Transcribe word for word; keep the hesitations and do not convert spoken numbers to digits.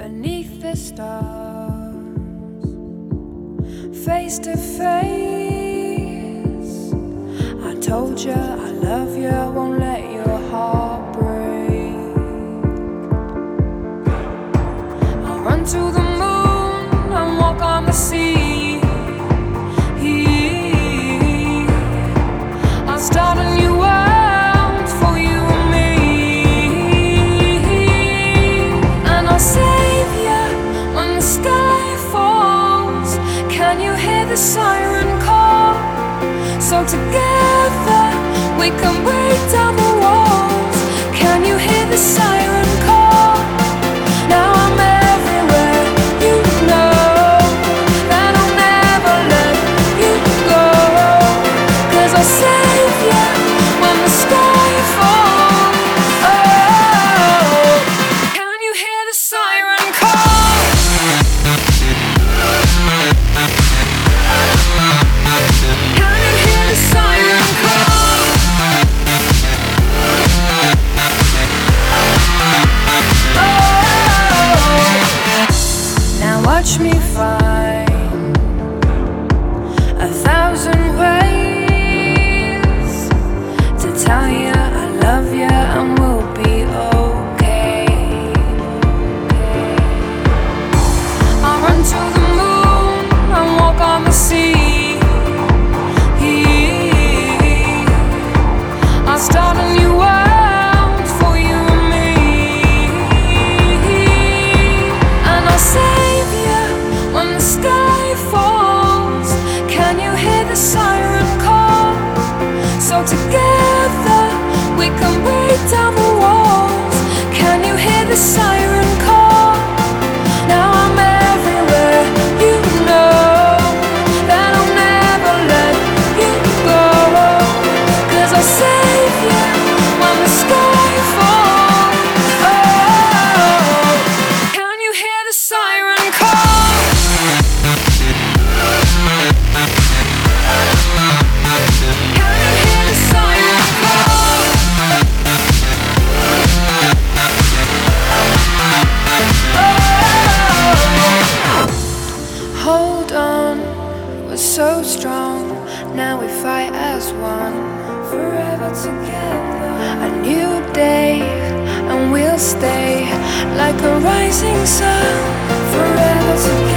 beneath the stars, face to face. I told you I love you, won't let your heart break. I'll run to the moon and walk on the sea. I'll start a new world for you and me, and I'll save you when the sky falls. Can you hear the siren call? So together we can break down the walls. Can you hear the siren call? Now I'm everywhere, you know that I'll never let you go, 'cause I'll save you when the sky falls. Oh, can you hear the siren call? Can you hear the siren call? Oh, now watch me find a thousand ways to tell you I love you and we'll be okay. I'll run to the moon and walk on the sea. I'll start a new world for you and me, and I'll save you when the sky falls. Can you hear the siren call? So together we can break down the walls. Can you hear the siren call? Now I'm everywhere, you know that I'll never let you go, 'cause I'll save you when the sky falls. Oh, can you hear the siren call? Can you hear the siren call? Oh, hold on, we're so strong. Now we fight as one, forever together. A new day, and we'll stay like a rising sun, forever together.